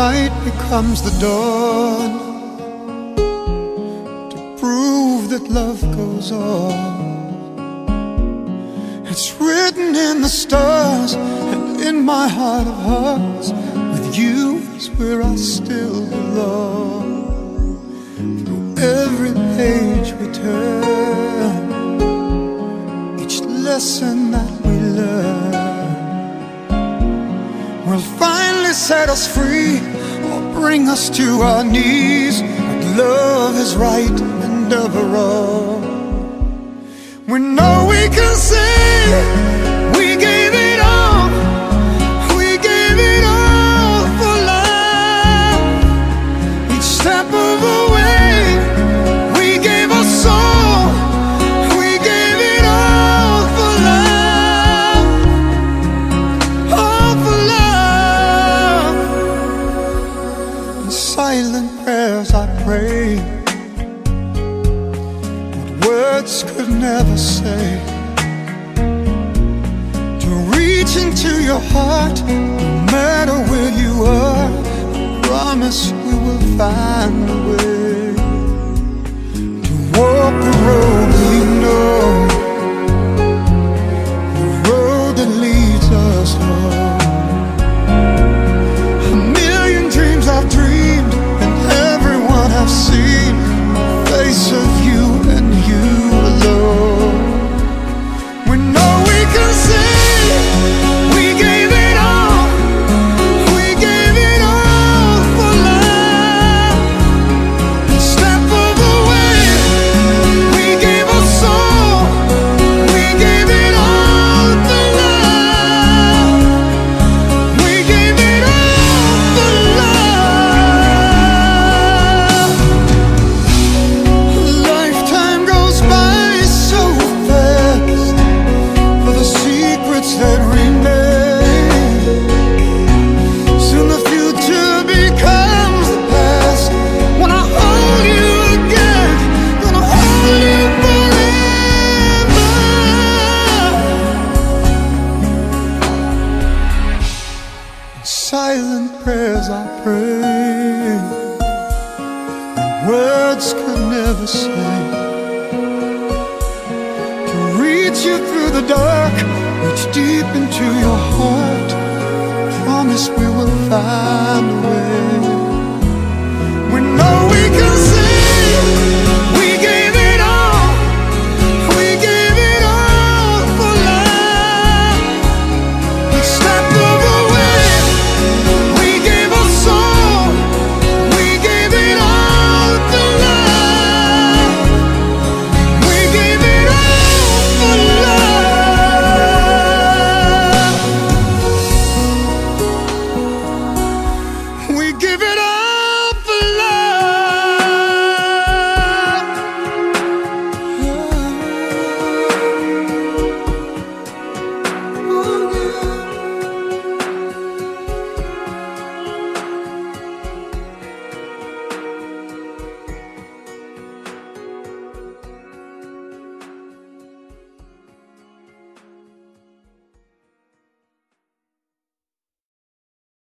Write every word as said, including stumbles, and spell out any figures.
night becomes the dawn, to prove that love goes on. It's written in the stars and in my heart of hearts, with you is where I still belong. Through every page we turn, each lesson that we learn will finally set us free or bring us to our knees. But love is right and never wrong. We know we can say we gave it all, we gave it all for love. Each step of the way, we gave our soul, we gave it all for love, all for love. In silent prayers I pray, words could never say, to reach into your heart, no matter where you are. I promise we will find a way to walk the road we know, the road that leads us home. A million dreams I've dreamed and everyone I've seen, the face of you and you alone. We know we can say we gave it all, we gave it all for love. Each step of the way, we gave our soul, we gave it all for love, we gave it all for love. A lifetime goes by so fast for the secrets that remain. Soon the future becomes the past. When I hold you again, gonna hold you forever. In silent prayers I pray, words could never say, to reach you through the dark, reach deep into your heart. Promise we will find